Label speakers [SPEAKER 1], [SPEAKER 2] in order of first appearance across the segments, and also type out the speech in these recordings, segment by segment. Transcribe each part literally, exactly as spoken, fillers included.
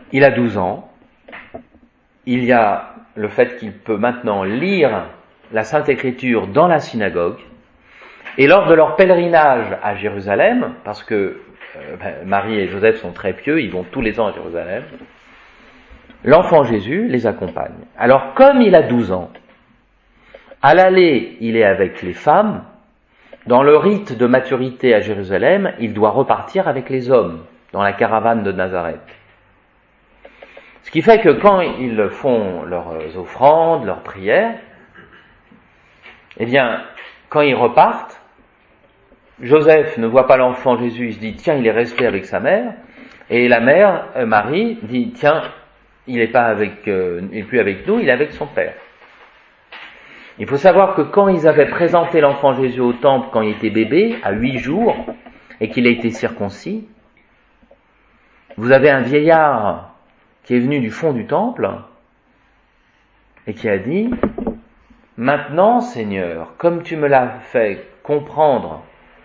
[SPEAKER 1] il a douze ans, il y a le fait qu'il peut maintenant lire la Sainte Écriture dans la synagogue, et lors de leur pèlerinage à Jérusalem, parce que euh, ben, Marie et Joseph sont très pieux, ils vont tous les ans à Jérusalem, l'enfant Jésus les accompagne. Alors comme il a douze ans, à l'aller, il est avec les femmes. Dans le rite de maturité à Jérusalem, il doit repartir avec les hommes, dans la caravane de Nazareth. Ce qui fait que quand ils font leurs offrandes, leurs prières, eh bien, quand ils repartent, Joseph ne voit pas l'enfant Jésus, il se dit, tiens, il est resté avec sa mère, et la mère, euh, Marie, dit, tiens, il n'est pas avec, euh, il n'est plus avec nous, il est avec son père. Il faut savoir que quand ils avaient présenté l'enfant Jésus au temple, quand il était bébé, à huit jours, et qu'il a été circoncis, vous avez un vieillard qui est venu du fond du temple, et qui a dit, maintenant, Seigneur, comme tu me l'as fait comprendre,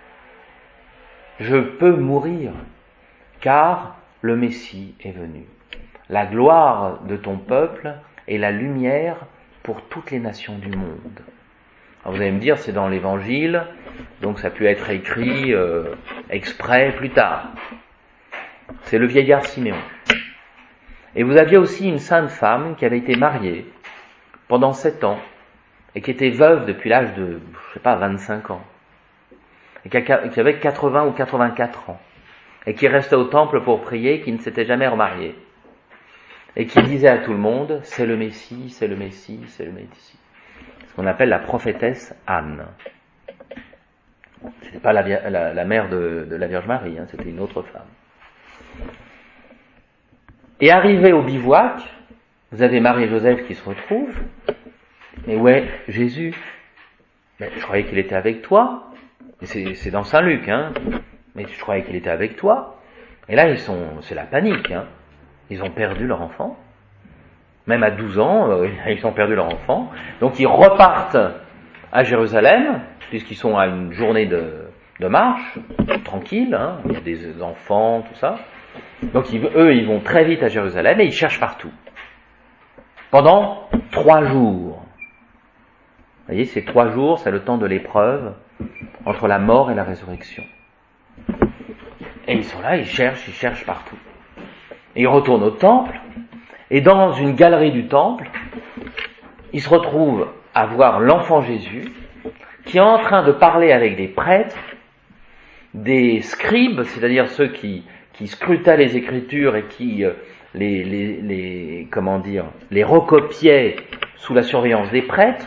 [SPEAKER 1] je peux mourir, car le Messie est venu. La gloire de ton peuple est la lumière pour toutes les nations du monde. Alors vous allez me dire, c'est dans l'Évangile, donc ça peut être écrit euh, exprès plus tard. C'est le vieillard Siméon. Et vous aviez aussi une sainte femme qui avait été mariée pendant sept ans et qui était veuve depuis l'âge de, je sais pas, vingt-cinq ans, et qui avait quatre-vingts ou quatre-vingt-quatre ans, et qui restait au temple pour prier, qui ne s'était jamais remariée, et qui disait à tout le monde, c'est le Messie, c'est le Messie, c'est le Messie. Ce qu'on appelle la prophétesse Anne. C'était pas la, la, la mère de, de la Vierge Marie, hein, c'était une autre femme. Et arrivé au bivouac, vous avez Marie et Joseph qui se retrouvent. Mais où est Jésus? Mais je croyais qu'il était avec toi. C'est, c'est dans Saint-Luc, hein. Mais je croyais qu'il était avec toi. Et là, ils sont, c'est la panique, hein. Ils ont perdu leur enfant. Même à douze ans, euh, ils ont perdu leur enfant. Donc ils repartent à Jérusalem, puisqu'ils sont à une journée de, de marche, tranquille, hein. Il y a des enfants, tout ça. Donc ils, eux, ils vont très vite à Jérusalem et ils cherchent partout. Pendant trois jours. Vous voyez, ces trois jours, c'est le temps de l'épreuve entre la mort et la résurrection. Et ils sont là, ils cherchent, ils cherchent partout. Et ils retournent au temple, et dans une galerie du temple, ils se retrouvent à voir l'enfant Jésus, qui est en train de parler avec des prêtres, des scribes, c'est-à-dire ceux qui, qui scrutaient les Écritures et qui euh, les, les, les, comment dire, les recopiaient sous la surveillance des prêtres,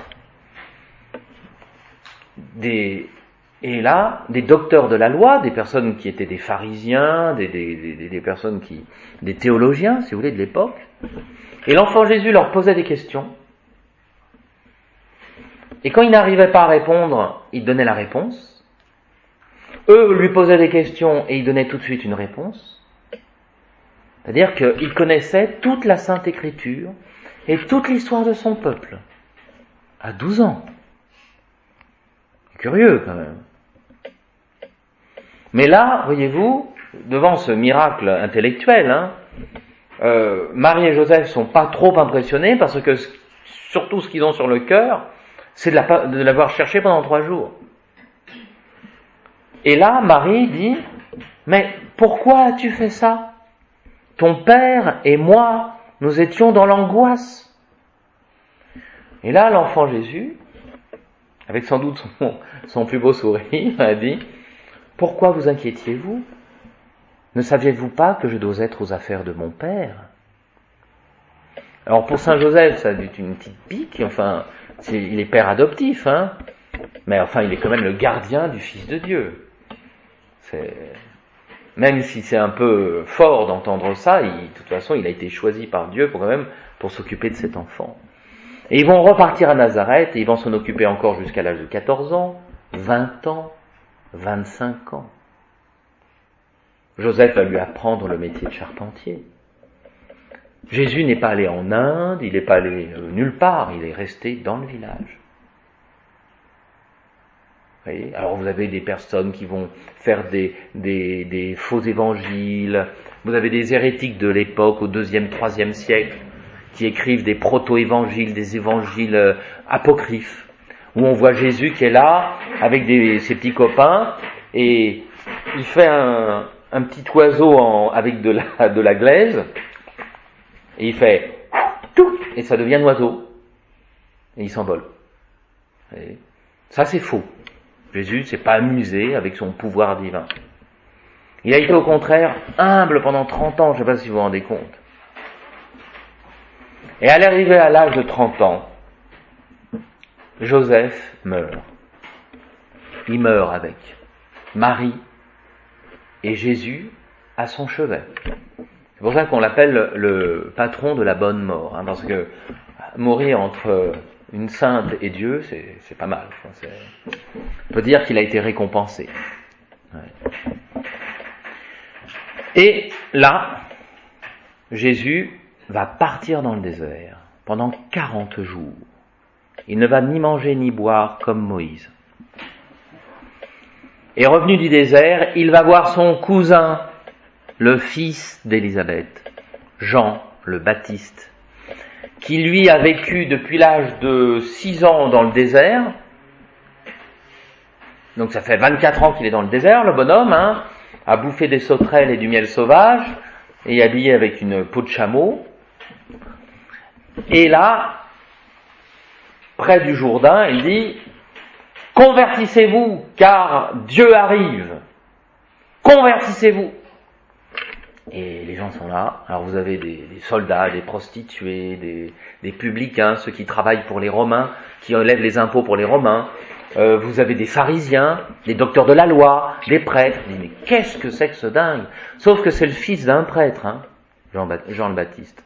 [SPEAKER 1] des, et là, des docteurs de la loi, des personnes qui étaient des pharisiens, des, des, des, des personnes qui, des théologiens, si vous voulez, de l'époque. Et l'enfant Jésus leur posait des questions. Et quand il n'arrivait pas à répondre, il donnait la réponse. Eux lui posaient des questions et il donnait tout de suite une réponse. C'est-à-dire qu'il connaissait toute la Sainte Écriture et toute l'histoire de son peuple. À douze ans. Curieux quand même. Mais là, voyez-vous, devant ce miracle intellectuel, hein, euh, Marie et Joseph sont pas trop impressionnés parce que surtout ce qu'ils ont sur le cœur, c'est de, la, de l'avoir cherché pendant trois jours. Et là, Marie dit, mais pourquoi as-tu fait ça? Ton père et moi, nous étions dans l'angoisse. Et là, l'enfant Jésus, avec sans doute son, son plus beau sourire, a dit, pourquoi vous inquiétiez-vous? Ne saviez-vous pas que je dois être aux affaires de mon père? Alors pour Saint Joseph, ça a dû être une petite pique, enfin, c'est, il est père adoptif, hein, mais enfin, il est quand même le gardien du Fils de Dieu. C'est... Même si c'est un peu fort d'entendre ça, il, de toute façon, il a été choisi par Dieu pour quand même pour s'occuper de cet enfant. Et ils vont repartir à Nazareth et ils vont s'en occuper encore jusqu'à l'âge de quatorze ans, vingt ans, vingt-cinq ans. Joseph va lui apprendre le métier de charpentier. Jésus n'est pas allé en Inde, il n'est pas allé nulle part, il est resté dans le village. Vous voyez ? Alors vous avez des personnes qui vont faire des, des, des faux évangiles, vous avez des hérétiques de l'époque, au deuxième, troisième siècle, qui écrivent des proto-évangiles, des évangiles euh, apocryphes, où on voit Jésus qui est là, avec des, ses petits copains, et il fait un, un petit oiseau en, avec de la, de la glaise, et il fait tout, et ça devient un oiseau, et il s'envole. Et ça c'est faux. Jésus ne s'est pas amusé avec son pouvoir divin. Il a été au contraire humble pendant trente ans, je ne sais pas si vous vous rendez compte. Et à l'arrivée à l'âge de trente ans, Joseph meurt. Il meurt avec Marie et Jésus à son chevet. C'est pour ça qu'on l'appelle le patron de la bonne mort, hein, parce que mourir entre une sainte et Dieu, c'est, c'est pas mal. C'est, on peut dire qu'il a été récompensé. Ouais. Et là, Jésus va partir dans le désert pendant quarante jours. Il ne va ni manger ni boire comme Moïse. Et revenu du désert, il va voir son cousin, le fils d'Élisabeth, Jean le Baptiste, qui lui a vécu depuis l'âge de six ans dans le désert. Donc ça fait vingt-quatre ans qu'il est dans le désert, le bonhomme, hein, à bouffer des sauterelles et du miel sauvage, et habillé avec une peau de chameau. Et là, près du Jourdain, il dit « Convertissez-vous, car Dieu arrive. Convertissez-vous » Et les gens sont là. Alors vous avez des, des soldats, des prostituées, des, des publicains, ceux qui travaillent pour les Romains, qui enlèvent les impôts pour les Romains. Euh, vous avez des pharisiens, des docteurs de la loi, des prêtres. Il dit, mais qu'est-ce que c'est que ce dingue ? Sauf que c'est le fils d'un prêtre, hein, Jean, Jean le Baptiste.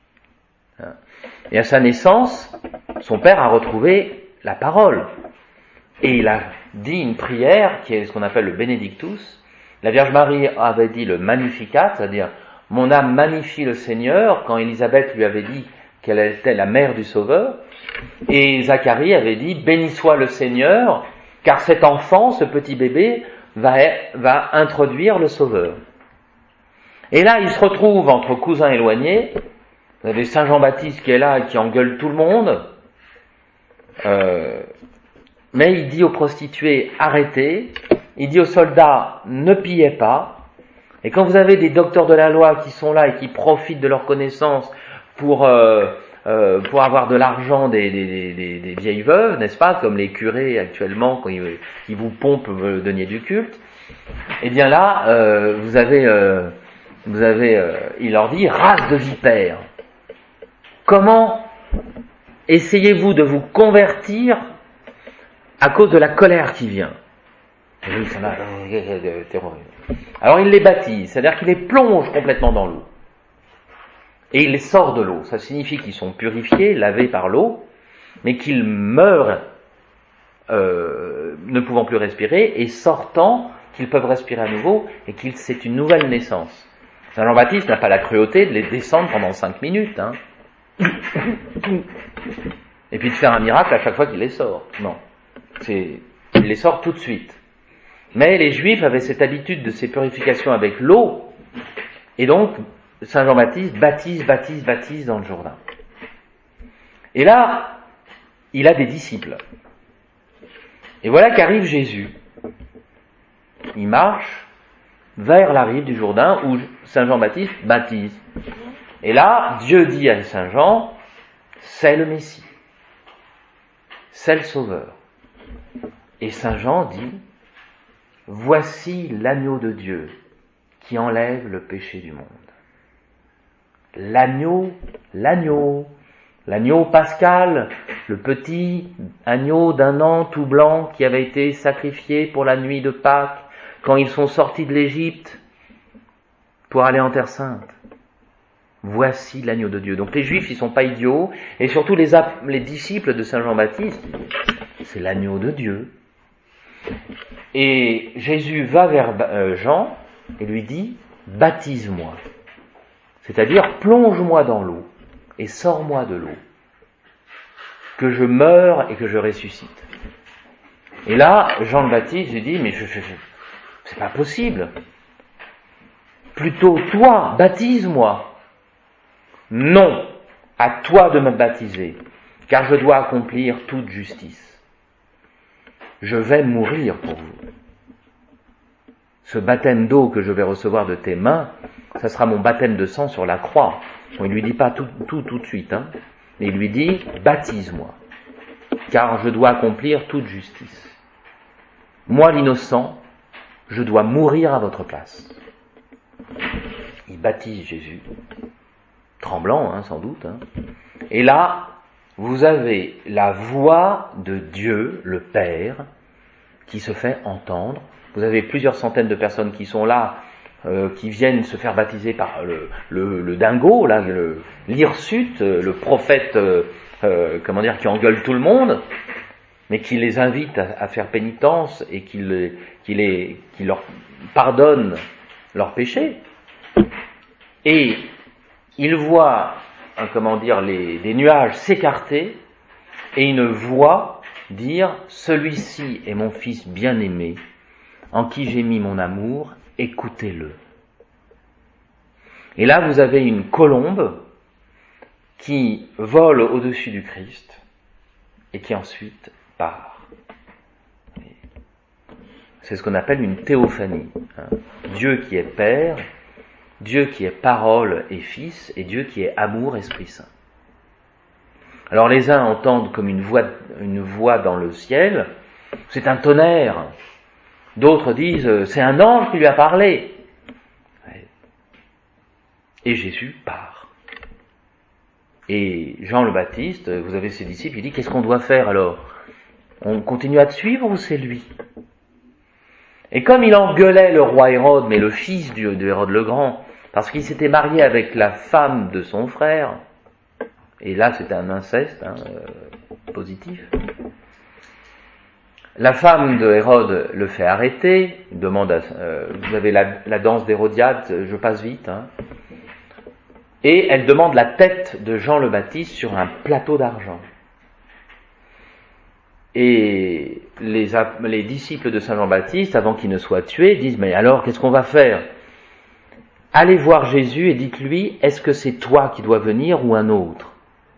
[SPEAKER 1] Et à sa naissance, son père a retrouvé la parole. Et il a dit une prière qui est ce qu'on appelle le Benedictus. La Vierge Marie avait dit le Magnificat, c'est-à-dire « Mon âme magnifie le Seigneur » quand Élisabeth lui avait dit qu'elle était la mère du Sauveur. Et Zacharie avait dit « Béni soit le Seigneur, car cet enfant, ce petit bébé, va, va introduire le Sauveur. » Et là, il se retrouve entre cousins éloignés. Vous avez Saint Jean-Baptiste qui est là et qui engueule tout le monde. Euh, mais il dit aux prostituées « Arrêtez ». Il dit aux soldats « Ne pillez pas ». Et quand vous avez des docteurs de la loi qui sont là et qui profitent de leur connaissance pour... Euh, Euh, pour avoir de l'argent des, des, des, des vieilles veuves, n'est-ce pas, comme les curés actuellement quand ils, ils vous pompent le denier du culte, eh bien là, euh, vous avez, euh, vous avez, euh, il leur dit, race de vipères, comment essayez-vous de vous convertir à cause de la colère qui vient ? Alors il les baptise, c'est-à-dire qu'il les plonge complètement dans l'eau. Et il les sort de l'eau. Ça signifie qu'ils sont purifiés, lavés par l'eau, mais qu'ils meurent euh, ne pouvant plus respirer, et sortant, qu'ils peuvent respirer à nouveau, et qu'il c'est une nouvelle naissance. Saint Jean-Baptiste n'a pas la cruauté de les descendre pendant cinq minutes, hein. Et puis de faire un miracle à chaque fois qu'il les sort. Non. C'est, il les sort tout de suite. Mais les Juifs avaient cette habitude de ces purifications avec l'eau, et donc, Saint Jean-Baptiste baptise, baptise, baptise dans le Jourdain. Et là, il a des disciples. Et voilà qu'arrive Jésus. Il marche vers la rive du Jourdain où Saint Jean-Baptiste baptise. Et là, Dieu dit à Saint Jean, c'est le Messie. C'est le Sauveur. Et Saint Jean dit, voici l'agneau de Dieu qui enlève le péché du monde. L'agneau, l'agneau, l'agneau pascal, le petit agneau d'un an tout blanc qui avait été sacrifié pour la nuit de Pâques, quand ils sont sortis de l'Égypte pour aller en Terre Sainte. Voici l'agneau de Dieu. Donc les Juifs, ils sont pas idiots, et surtout les, les disciples de Saint Jean-Baptiste, c'est l'agneau de Dieu. Et Jésus va vers euh, Jean et lui dit, baptise-moi. C'est-à-dire, plonge-moi dans l'eau et sors-moi de l'eau, que je meure et que je ressuscite. Et là, Jean le Baptiste lui dit, mais je, je, je, c'est pas possible. Plutôt toi, baptise-moi. Non, à toi de me baptiser, car je dois accomplir toute justice. Je vais mourir pour vous. Ce baptême d'eau que je vais recevoir de tes mains, ça sera mon baptême de sang sur la croix. Bon, il ne lui dit pas tout, tout, tout de suite, hein, mais il lui dit, baptise-moi, car je dois accomplir toute justice. Moi, l'innocent, je dois mourir à votre place. Il baptise Jésus, tremblant, hein, sans doute. Hein. Et là, vous avez la voix de Dieu, le Père, qui se fait entendre. Vous avez plusieurs centaines de personnes qui sont là, euh, qui viennent se faire baptiser par le, le, le dingo, là, le, l'hirsute, le prophète, euh, euh, comment dire, qui engueule tout le monde, mais qui les invite à, à faire pénitence et qui, les, qui, les, qui leur pardonne leurs péchés. Et il voit, hein, comment dire, les, des nuages s'écarter et une voix dire « Celui-ci est mon fils bien-aimé, en qui j'ai mis mon amour, écoutez-le. » Et là, vous avez une colombe qui vole au-dessus du Christ et qui ensuite part. C'est ce qu'on appelle une théophanie. Hein. Dieu qui est Père, Dieu qui est parole et fils, et Dieu qui est amour, Esprit Saint. Alors les uns entendent comme une voix, une voix dans le ciel, c'est un tonnerre. D'autres disent, c'est un ange qui lui a parlé. Et Jésus part. Et Jean le Baptiste, vous avez ses disciples, il dit, qu'est-ce qu'on doit faire alors? On continue à te suivre ou c'est lui? Et comme il engueulait le roi Hérode, mais le fils de Hérode le Grand, parce qu'il s'était marié avec la femme de son frère, et là c'était un inceste hein, euh, positif, la femme de Hérode le fait arrêter, il demande à, euh, vous avez la, la danse d'Hérodiade, je passe vite, hein, et elle demande la tête de Jean le Baptiste sur un plateau d'argent. Et les, les disciples de Saint Jean-Baptiste, avant qu'il ne soit tué, disent, mais alors, qu'est-ce qu'on va faire? Allez voir Jésus et dites-lui, est-ce que c'est toi qui dois venir ou un autre?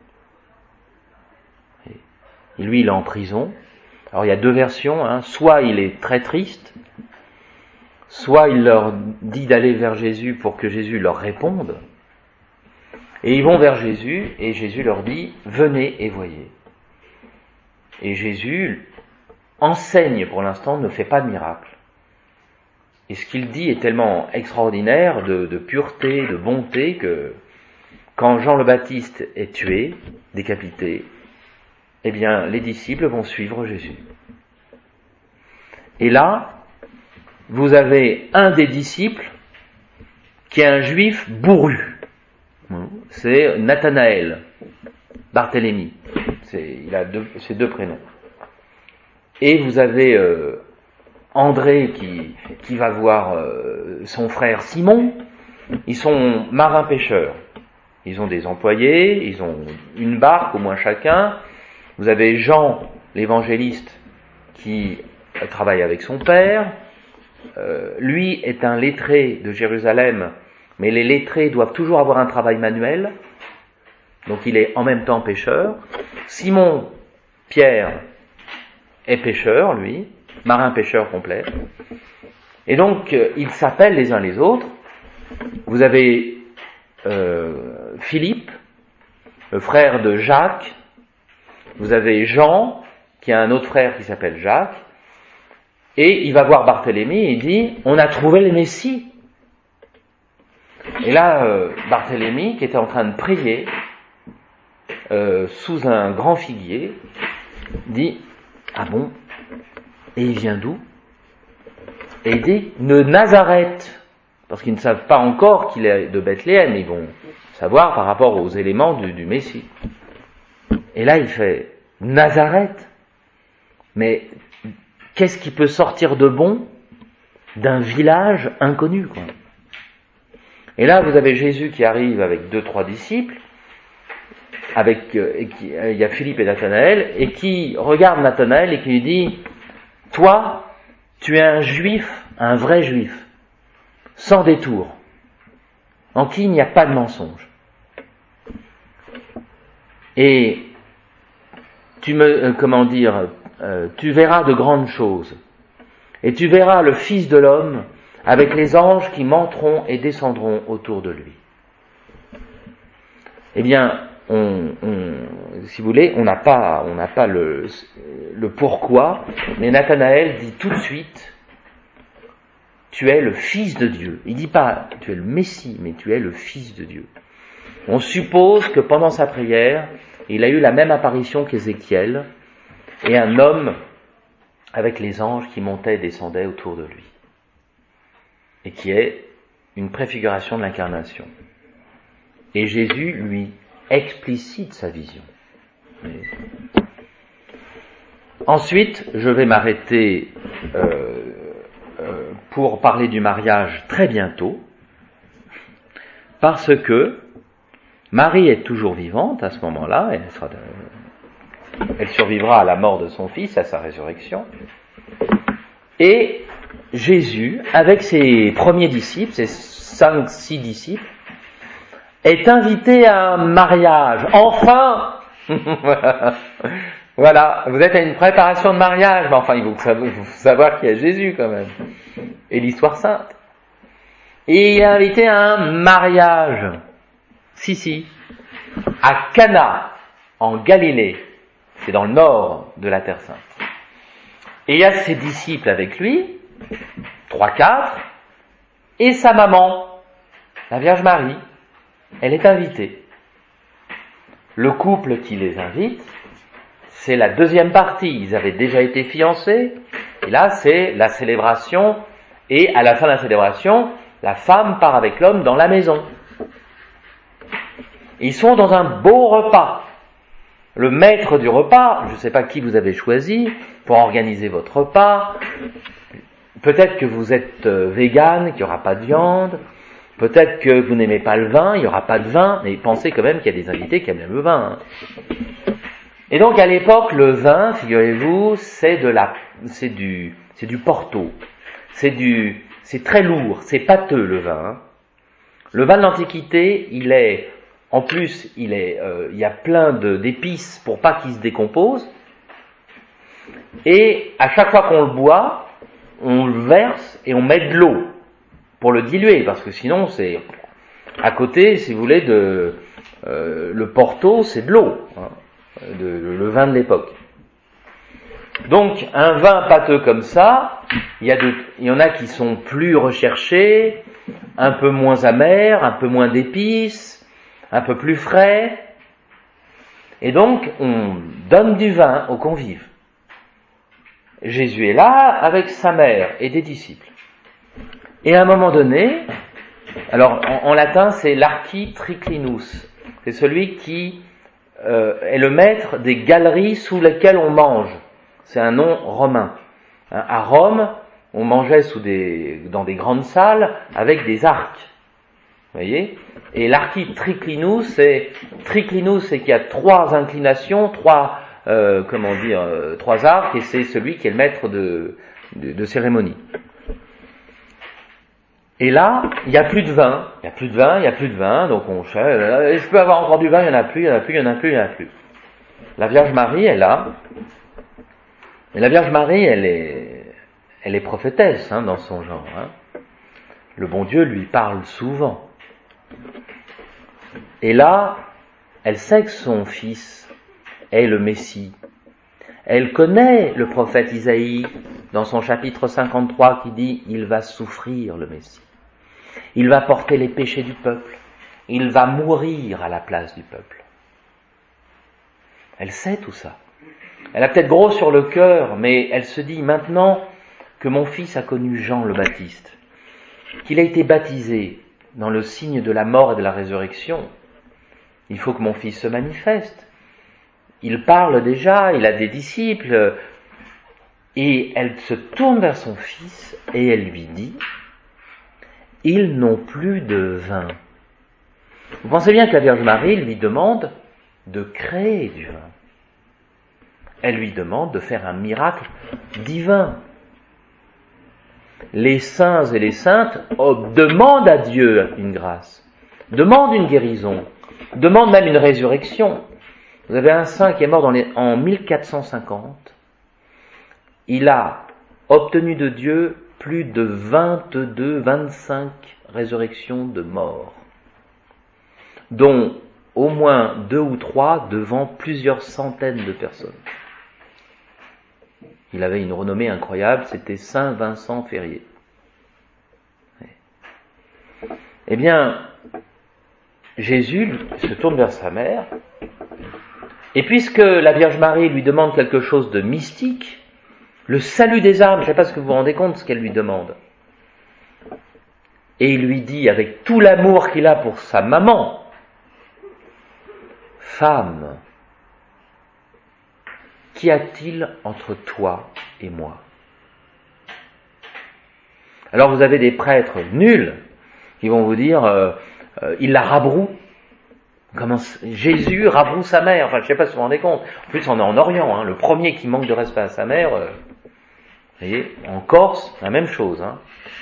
[SPEAKER 1] Et lui, il est en prison. Alors, il y a deux versions, hein. Soit il est très triste, soit il leur dit d'aller vers Jésus pour que Jésus leur réponde. Et ils vont vers Jésus, et Jésus leur dit, venez et voyez. Et Jésus enseigne pour l'instant, ne fait pas de miracle. Et ce qu'il dit est tellement extraordinaire de, de pureté, de bonté, que quand Jean le Baptiste est tué, décapité, eh bien les disciples vont suivre Jésus. Et là, vous avez un des disciples qui est un juif bourru. C'est Nathanaël, Barthélemy. C'est, il a deux, ses deux prénoms. Et vous avez euh, André qui, qui va voir euh, son frère Simon. Ils sont marins-pêcheurs. Ils ont des employés, ils ont une barque au moins chacun. Vous avez Jean, l'évangéliste, qui travaille avec son père. Euh, lui est un lettré de Jérusalem, mais les lettrés doivent toujours avoir un travail manuel. Donc il est en même temps pêcheur. Simon, Pierre, est pêcheur, lui, marin-pêcheur complet. Et donc, euh, ils s'appellent les uns les autres. Vous avez euh, Philippe, le frère de Jacques. Vous avez Jean, qui a un autre frère qui s'appelle Jacques. Et il va voir Barthélemy et il dit, on a trouvé le Messie. Et là, euh, Barthélemy, qui était en train de prier, Euh, sous un grand figuier, dit « Ah bon? Et il vient d'où ?» Et il dit « De Nazareth !» Parce qu'ils ne savent pas encore qu'il est de Bethléem, ils vont savoir par rapport aux éléments du, du Messie. Et là il fait « Nazareth ! Mais qu'est-ce qui peut sortir de bon d'un village inconnu, quoi ?» Et là vous avez Jésus qui arrive avec deux, trois disciples, avec, euh, et qui, euh, il y a Philippe et Nathanaël, et qui regarde Nathanaël et qui lui dit, toi, tu es un juif, un vrai juif, sans détour, en qui il n'y a pas de mensonge. Et tu me, euh, comment dire, euh, tu verras de grandes choses, et tu verras le Fils de l'homme avec les anges qui monteront et descendront autour de lui. Eh bien, on, on, si vous voulez, on n'a pas, on n'a pas le, le pourquoi, mais Nathanaël dit tout de suite, tu es le Fils de Dieu. Il dit pas, tu es le Messie, mais tu es le Fils de Dieu. On suppose que pendant sa prière, il a eu la même apparition qu'Ézéchiel, et un homme avec les anges qui montaient et descendaient autour de lui, et qui est une préfiguration de l'incarnation. Et Jésus lui explicite sa vision. Mais... Ensuite, je vais m'arrêter euh, euh, pour parler du mariage très bientôt, parce que Marie est toujours vivante à ce moment-là, elle, sera, elle survivra à la mort de son fils, à sa résurrection, et Jésus, avec ses premiers disciples, ses cinq, six disciples, est invité à un mariage. Enfin Voilà, vous êtes à une préparation de mariage, mais enfin, il faut savoir, il faut savoir qu'il y a Jésus quand même, et l'histoire sainte. Et il est invité à un mariage. Si, si, à Cana, en Galilée, c'est dans le nord de la Terre Sainte. Et il y a ses disciples avec lui, trois, quatre, et sa maman, la Vierge Marie, elle est invitée. Le couple qui les invite, c'est la deuxième partie. Ils avaient déjà été fiancés, et là c'est la célébration, et à la fin de la célébration, la femme part avec l'homme dans la maison. Ils sont dans un beau repas. Le maître du repas, je ne sais pas qui vous avez choisi pour organiser votre repas. Peut-être que vous êtes euh, vegan, qu'il n'y aura pas de viande. Peut-être que vous n'aimez pas le vin, il n'y aura pas de vin. Mais pensez quand même qu'il y a des invités qui aiment le vin. Hein. Et donc à l'époque, le vin, figurez-vous, c'est de la, c'est du, c'est du Porto. C'est du, c'est très lourd, c'est pâteux le vin. Hein. Le vin de l'Antiquité, il est En plus, il, est, euh, il y a plein de, d'épices pour pas qu'il se décompose. Et à chaque fois qu'on le boit, on le verse et on met de l'eau pour le diluer, parce que sinon c'est à côté, si vous voulez, de euh, le Porto, c'est de l'eau, hein, de, le vin de l'époque. Donc un vin pâteux comme ça, il y a de, il y en a qui sont plus recherchés, un peu moins amers, un peu moins d'épices, un peu plus frais, et donc on donne du vin aux convives. Jésus est là avec sa mère et des disciples. Et à un moment donné, alors en, en latin c'est l'architriclinus, c'est celui qui euh, est le maître des galeries sous lesquelles on mange. C'est un nom romain. Hein, à Rome, on mangeait sous des, dans des grandes salles avec des arcs. Vous voyez ? Et l'architriclinus, c'est triclinus, c'est qu'il y a trois inclinations, trois euh, comment dire, euh, trois arcs, et c'est celui qui est le maître de, de, de cérémonie. Et là, il n'y a plus de vin, il n'y a plus de vin, il n'y a plus de vin, donc on cherche, je peux avoir encore du vin, il n'y en a plus, il n'y en a plus, il n'y en a plus, il n'y en a plus. La Vierge Marie est là, et la Vierge Marie, elle est, elle est prophétesse hein, dans son genre. Hein. Le bon Dieu lui parle souvent. Et là, elle sait que son fils est le Messie. Elle connaît le prophète Isaïe dans son chapitre cinquante-trois qui dit « Il va souffrir le Messie. Il va porter les péchés du peuple. Il va mourir à la place du peuple. » Elle sait tout ça. Elle a peut-être gros sur le cœur, mais elle se dit maintenant que mon fils a connu Jean le Baptiste, qu'il a été baptisé dans le signe de la mort et de la résurrection. Il faut que mon fils se manifeste. Il parle déjà, il a des disciples. Et elle se tourne vers son fils et elle lui dit « Ils n'ont plus de vin. » Vous pensez bien que la Vierge Marie lui demande de créer du vin. elle lui demande de faire un miracle divin. Les saints et les saintes oh, demandent à Dieu une grâce, demandent une guérison, demandent même une résurrection. Vous avez un saint qui est mort dans les, en mille quatre cent cinquante. Il a obtenu de Dieu plus de vingt-deux, vingt-cinq résurrections de morts, dont au moins deux ou trois devant plusieurs centaines de personnes. Il avait une renommée incroyable, c'était Saint Vincent Ferrier. Eh bien, Jésus se tourne vers sa mère, et puisque la Vierge Marie lui demande quelque chose de mystique, le salut des âmes, je ne sais pas ce que vous vous rendez compte de ce qu'elle lui demande, et il lui dit avec tout l'amour qu'il a pour sa maman, « Femme, qu'y a-t-il entre toi et moi ?» Alors vous avez des prêtres nuls qui vont vous dire euh, euh, il la rabroue. Comment Jésus rabroue sa mère. Enfin, je ne sais pas si vous vous rendez compte. En plus, on est en Orient. Hein, le premier qui manque de respect à sa mère, euh, vous voyez, en Corse, la même chose. Hein.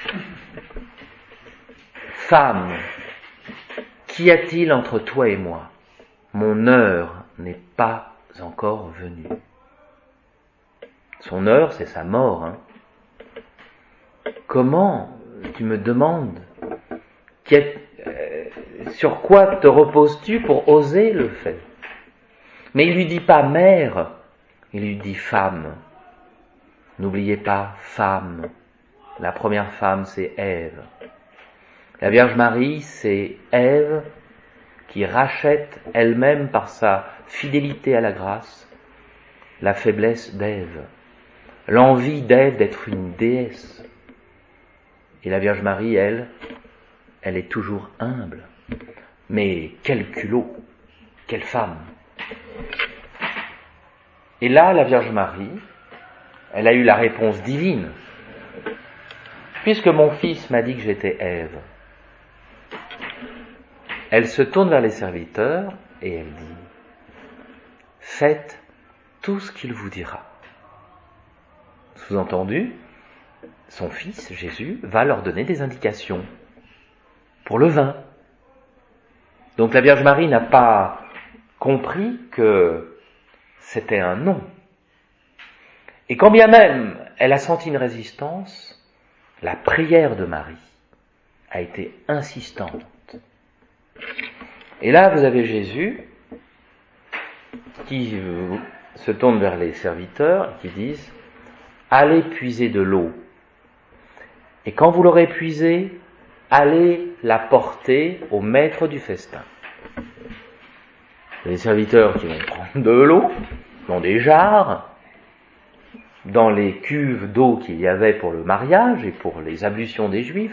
[SPEAKER 1] Femme, qu'y a-t-il entre toi et moi ? Mon heure n'est pas encore venue. Son heure, c'est sa mort. Hein. Comment tu me demandes euh, sur quoi te reposes-tu pour oser le faire ? Mais il lui dit pas mère, il lui dit femme. N'oubliez pas, femme. La première femme, c'est Ève. La Vierge Marie, c'est Ève qui rachète elle-même par sa fidélité à la grâce la faiblesse d'Ève, l'envie d'Ève d'être une déesse. Et la Vierge Marie, elle, elle est toujours humble. Mais quel culot, quelle femme. Et là, la Vierge Marie, elle a eu la réponse divine. Puisque mon fils m'a dit que j'étais Ève, elle se tourne vers les serviteurs et elle dit « Faites tout ce qu'il vous dira. » Sous-entendu, son fils, Jésus, va leur donner des indications pour le vin. Donc la Vierge Marie n'a pas compris que c'était un non. Et quand bien même elle a senti une résistance, la prière de Marie a été insistante. Et là, vous avez Jésus qui se tourne vers les serviteurs et qui disent « Allez puiser de l'eau. Et quand vous l'aurez puisée, allez la porter au maître du festin. » Les serviteurs qui vont prendre de l'eau dans des jarres, dans les cuves d'eau qu'il y avait pour le mariage et pour les ablutions des Juifs.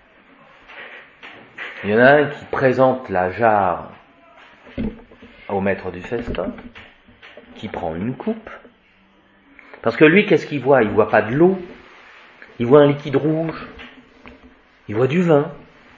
[SPEAKER 1] Il y en a un qui présente la jarre au maître du festin, qui prend une coupe, parce que lui, qu'est-ce qu'il voit ? Il voit pas de l'eau, il voit un liquide rouge, il voit du vin.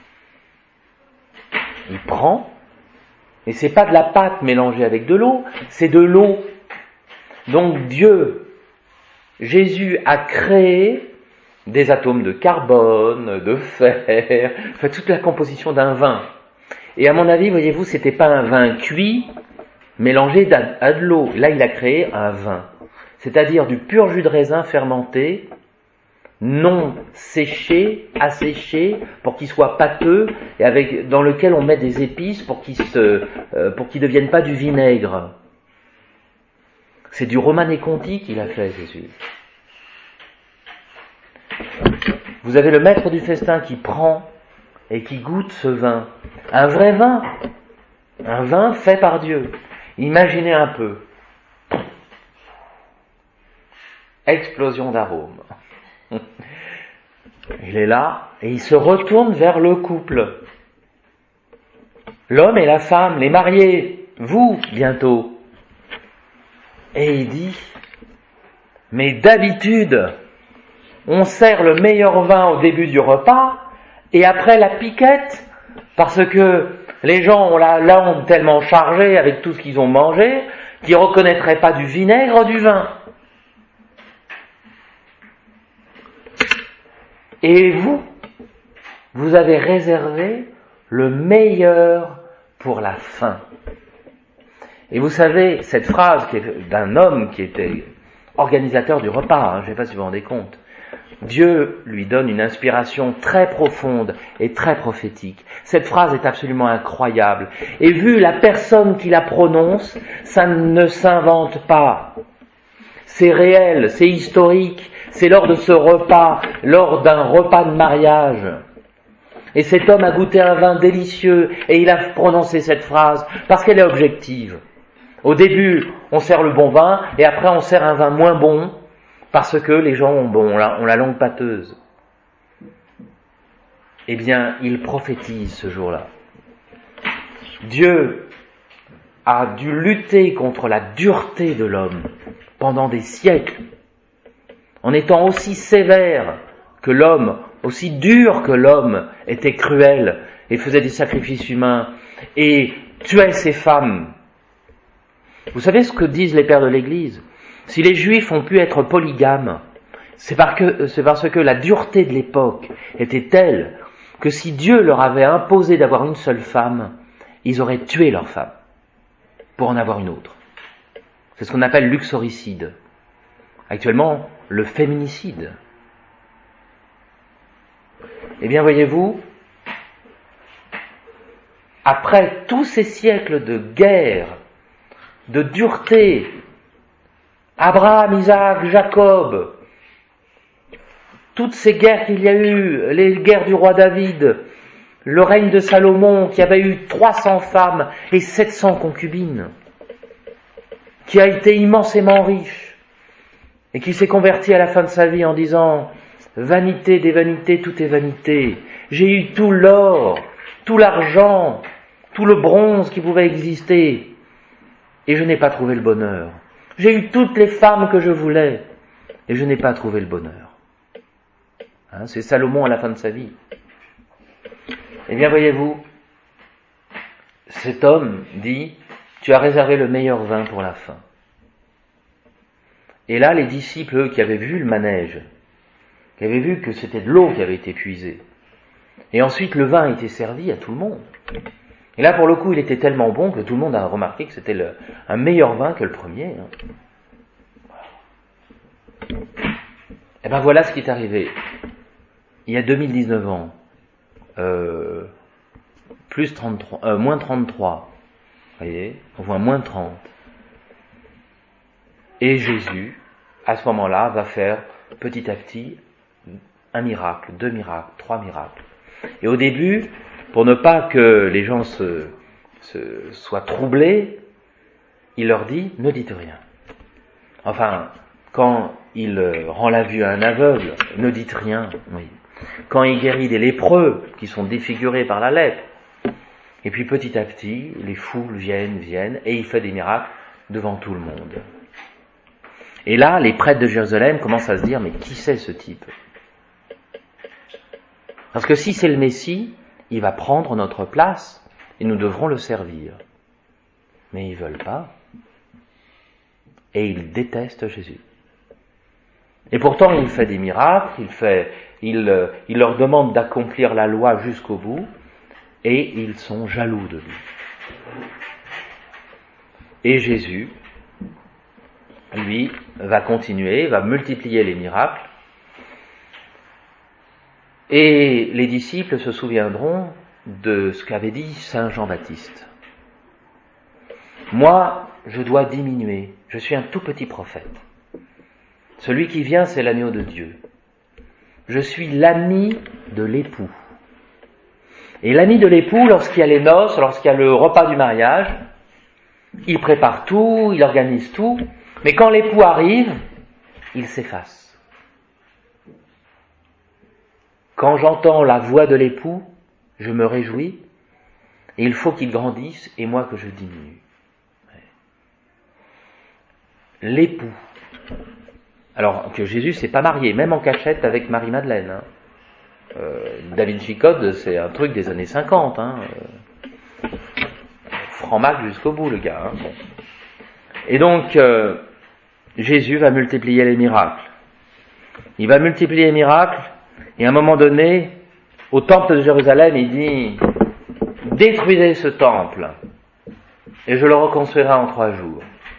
[SPEAKER 1] Il prend, et c'est pas de la pâte mélangée avec de l'eau, c'est de l'eau. Donc Dieu, Jésus a créé des atomes de carbone, de fer, enfin toute la composition d'un vin. Et à mon avis, voyez-vous, c'était pas un vin cuit, mélangé à de l'eau. Là, il a créé un vin. C'est-à-dire du pur jus de raisin fermenté, non séché, asséché, pour qu'il soit pâteux, et avec, dans lequel on met des épices pour qu'il se, euh, pour qu'il ne devienne pas du vinaigre. C'est du Romanée Conti qu'il a fait, Jésus. Vous avez le maître du festin qui prend et qui goûte ce vin. Un vrai vin. Un vin fait par Dieu. Imaginez un peu. Explosion d'arômes. Il est là et il se retourne vers le couple. L'homme et la femme, les mariés, vous, bientôt. Et il dit, mais d'habitude, on sert le meilleur vin au début du repas et après la piquette, parce que les gens ont la langue tellement chargée avec tout ce qu'ils ont mangé qui ne reconnaîtraient pas du vinaigre du vin. Et vous, vous avez réservé le meilleur pour la fin. Et vous savez, cette phrase qui est d'un homme qui était organisateur du repas, hein, je ne sais pas si vous vous rendez compte, Dieu lui donne une inspiration très profonde et très prophétique. Cette phrase est absolument incroyable. Et vu la personne qui la prononce, ça ne s'invente pas. C'est réel, c'est historique, c'est lors de ce repas, lors d'un repas de mariage. Et cet homme a goûté un vin délicieux et il a prononcé cette phrase parce qu'elle est objective. Au début, on sert le bon vin et après on sert un vin moins bon parce que les gens ont, bon, ont, la, ont la langue pâteuse. Eh bien, il prophétise ce jour-là. Dieu a dû lutter contre la dureté de l'homme pendant des siècles, en étant aussi sévère que l'homme, aussi dur que l'homme était cruel et faisait des sacrifices humains et tuait ses femmes. Vous savez ce que disent les pères de l'Église ? Si les Juifs ont pu être polygames, c'est parce que, c'est parce que la dureté de l'époque était telle que si Dieu leur avait imposé d'avoir une seule femme, ils auraient tué leur femme pour en avoir une autre. C'est ce qu'on appelle l'uxoricide. Actuellement, le féminicide. Eh bien, voyez-vous, après tous ces siècles de guerre, de dureté, Abraham, Isaac, Jacob, toutes ces guerres qu'il y a eu, les guerres du roi David, le règne de Salomon qui avait eu trois cents femmes et sept cents concubines, qui a été immensément riche et qui s'est converti à la fin de sa vie en disant « Vanité des vanités, tout est vanité. J'ai eu tout l'or, tout l'argent, tout le bronze qui pouvait exister et je n'ai pas trouvé le bonheur. J'ai eu toutes les femmes que je voulais et je n'ai pas trouvé le bonheur. » Hein, c'est Salomon à la fin de sa vie. Eh bien, voyez-vous, cet homme dit « Tu as réservé le meilleur vin pour la fin. » Et là, les disciples, eux, qui avaient vu le manège, qui avaient vu que c'était de l'eau qui avait été puisée, et ensuite le vin a été servi à tout le monde. Et là, pour le coup, il était tellement bon que tout le monde a remarqué que c'était le, un meilleur vin que le premier. Hein. Et bien voilà ce qui est arrivé. Il y a deux mille dix-neuf ans, euh, plus trente-trois, euh, moins trente-trois, vous voyez, on voit moins trente. Et Jésus, à ce moment-là, va faire petit à petit un miracle, deux miracles, trois miracles. Et au début, pour ne pas que les gens se, se soient troublés, il leur dit « Ne dites rien ». Enfin, quand il rend la vue à un aveugle, ne dites rien. Oui. Quand il guérit des lépreux qui sont défigurés par la lèpre. Et puis petit à petit, les foules viennent, viennent, et il fait des miracles devant tout le monde. Et là, les prêtres de Jérusalem commencent à se dire, mais qui c'est ce type ? Parce que si c'est le Messie, il va prendre notre place et nous devrons le servir. Mais ils ne veulent pas. Et ils détestent Jésus. Et pourtant, il fait des miracles, il, fait, il, il leur demande d'accomplir la loi jusqu'au bout, et ils sont jaloux de lui. Et Jésus, lui, va continuer, va multiplier les miracles, et les disciples se souviendront de ce qu'avait dit saint Jean-Baptiste. Moi, je dois diminuer, je suis un tout petit prophète. Celui qui vient, c'est l'agneau de Dieu. Je suis l'ami de l'époux. Et l'ami de l'époux, lorsqu'il y a les noces, lorsqu'il y a le repas du mariage, il prépare tout, il organise tout, mais quand l'époux arrive, il s'efface. Quand j'entends la voix de l'époux, je me réjouis, et il faut qu'il grandisse, et moi que je diminue. L'époux. Alors que Jésus s'est pas marié, même en cachette avec Marie-Madeleine. Hein. Euh, Da Vinci Code, c'est un truc des années cinquante. Hein. Euh, franc-mac jusqu'au bout, le gars. Hein. Bon. Et donc, euh, Jésus va multiplier les miracles. Il va multiplier les miracles, et à un moment donné, au temple de Jérusalem, il dit « Détruisez ce temple, et je le reconstruirai en trois jours. »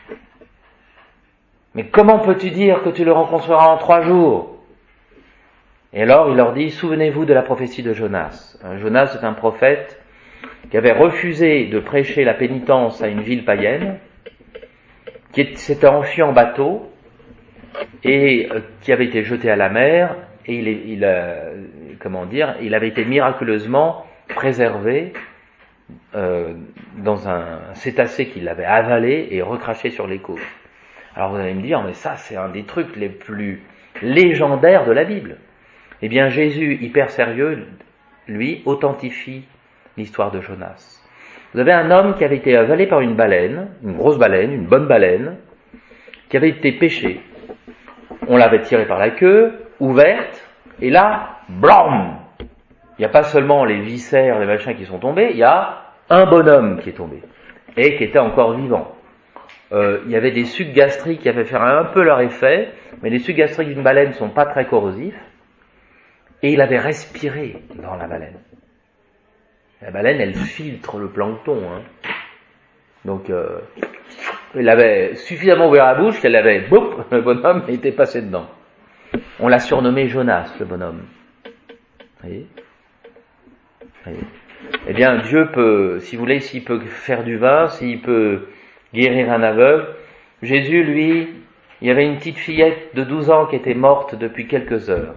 [SPEAKER 1] Mais comment peux-tu dire que tu le reconstruiras en trois jours? Et alors il leur dit, souvenez-vous de la prophétie de Jonas. Jonas est un prophète qui avait refusé de prêcher la pénitence à une ville païenne, qui s'était enfui en bateau et qui avait été jeté à la mer, et il, il euh, comment dire, il avait été miraculeusement préservé euh, dans un cétacé qui l'avait avalé et recraché sur les côtes. Alors vous allez me dire, mais ça c'est un des trucs les plus légendaires de la Bible. Eh bien Jésus, hyper sérieux, lui, authentifie l'histoire de Jonas. Vous avez un homme qui avait été avalé par une baleine, une grosse baleine, une bonne baleine, qui avait été pêché. On l'avait tiré par la queue, ouverte, et là, blam! Il n'y a pas seulement les viscères, les machins qui sont tombés, il y a un bonhomme qui est tombé, et qui était encore vivant. Euh, il y avait des sucs gastriques qui avaient fait un peu leur effet, mais les sucs gastriques d'une baleine ne sont pas très corrosifs, et il avait respiré dans la baleine. La baleine, elle filtre le plancton, hein. Donc, euh, il avait suffisamment ouvert la bouche qu'elle avait, boum, le bonhomme était passé dedans. On l'a surnommé Jonas, le bonhomme. Vous voyez ? Vous voyez ? Eh bien, Dieu peut, si vous voulez, s'il peut faire du vin, s'il peut guérir un aveugle. Jésus, lui, il y avait une petite fillette de douze ans qui était morte depuis quelques heures.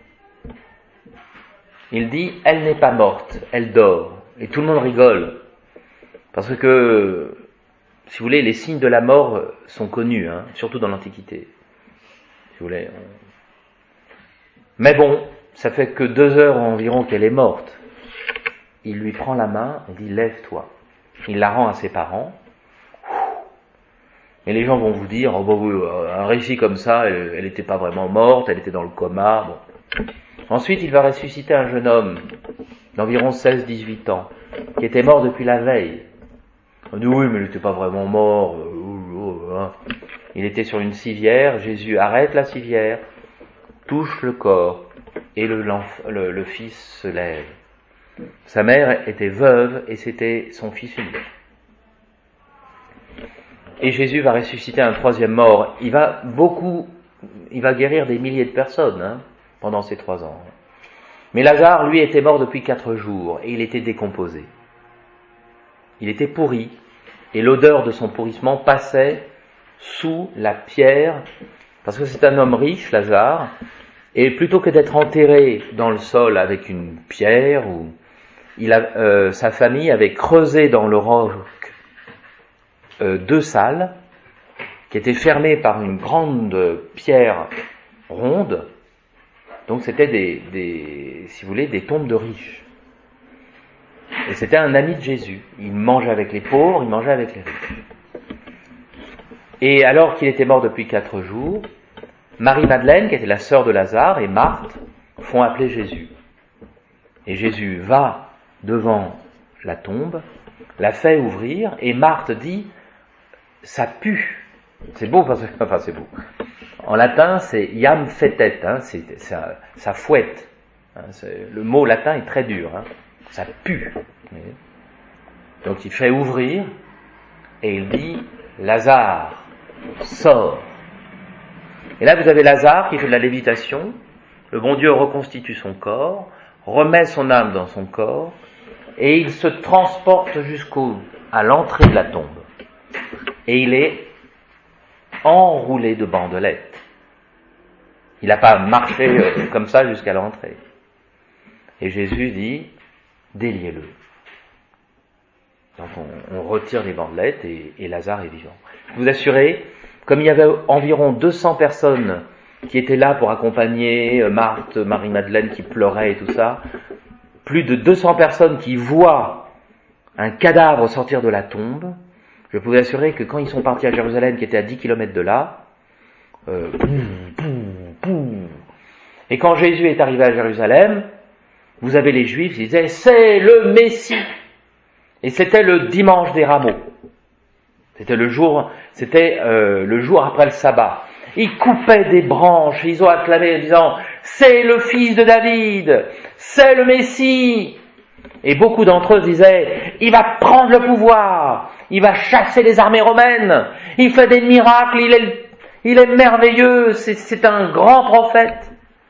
[SPEAKER 1] Il dit, elle n'est pas morte, elle dort. Et tout le monde rigole. Parce que, si vous voulez, les signes de la mort sont connus, hein, surtout dans l'Antiquité. Si vous voulez. Mais bon, ça fait que deux heures environ qu'elle est morte. Il lui prend la main et dit, lève-toi. Il la rend à ses parents. Et les gens vont vous dire, oh bon, oui, un récit comme ça, elle n'était pas vraiment morte, elle était dans le coma. Bon. Ensuite, il va ressusciter un jeune homme d'environ seize à dix-huit ans, qui était mort depuis la veille. On dit, oui, mais il n'était pas vraiment mort. Il était sur une civière, Jésus arrête la civière, touche le corps, et le, le, le fils se lève. Sa mère était veuve, et c'était son fils unique. Et Jésus va ressusciter un troisième mort. Il va beaucoup, il va guérir des milliers de personnes, hein, pendant ces trois ans. Mais Lazare, lui, était mort depuis quatre jours, et il était décomposé. Il était pourri, et l'odeur de son pourrissement passait sous la pierre, parce que c'est un homme riche, Lazare, et plutôt que d'être enterré dans le sol avec une pierre, ou il a, euh, sa famille avait creusé dans le roc euh, deux salles, qui étaient fermées par une grande pierre ronde. Donc c'était des, des, si vous voulez, des tombes de riches. Et c'était un ami de Jésus. Il mangeait avec les pauvres, il mangeait avec les riches. Et alors qu'il était mort depuis quatre jours, Marie-Madeleine, qui était la sœur de Lazare, et Marthe font appeler Jésus. Et Jésus va devant la tombe, la fait ouvrir, et Marthe dit, ça pue. C'est beau, parce que, enfin c'est beau. En latin, c'est iam fetet, hein, c'est, ça, ça fouette. Hein, c'est, le mot latin est très dur, hein, ça pue. Donc il fait ouvrir, et il dit, Lazare, sors. Et là vous avez Lazare qui fait de la lévitation, le bon Dieu reconstitue son corps, remet son âme dans son corps, et il se transporte jusqu'au, à l'entrée de la tombe. Et il est enroulé de bandelettes. Il n'a pas marché euh, comme ça jusqu'à l'entrée. Et Jésus dit, déliez-le. Donc on, on retire les bandelettes et, et Lazare est vivant. Vous assurez, comme il y avait environ deux cents personnes qui étaient là pour accompagner Marthe, Marie-Madeleine qui pleurait et tout ça, plus de deux cents personnes qui voient un cadavre sortir de la tombe, je peux vous assurer que quand ils sont partis à Jérusalem, qui était à dix kilomètres de là, euh, boum, boum, boum. Et quand Jésus est arrivé à Jérusalem, vous avez les Juifs qui disaient, c'est le Messie. Et c'était le dimanche des rameaux. C'était le jour, c'était euh, le jour après le sabbat. Ils coupaient des branches, ils ont acclamé en disant « C'est le fils de David, c'est le Messie !» Et beaucoup d'entre eux disaient « Il va prendre le pouvoir, il va chasser les armées romaines, il fait des miracles, il est, il est merveilleux, c'est, c'est un grand prophète. »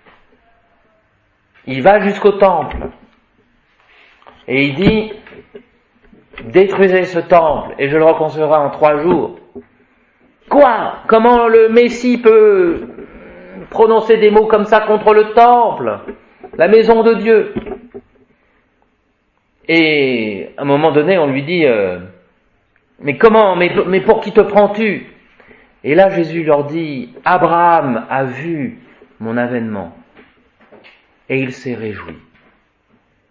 [SPEAKER 1] Il va jusqu'au temple et il dit « Détruisez ce temple et je le reconstruirai en trois jours. » Quoi ? Comment le Messie peut prononcer des mots comme ça contre le temple, la maison de Dieu ? Et à un moment donné, on lui dit euh, « Mais comment ? Mais, mais pour qui te prends-tu » Et là, Jésus leur dit « Abraham a vu mon avènement et il s'est réjoui. » Pardon ?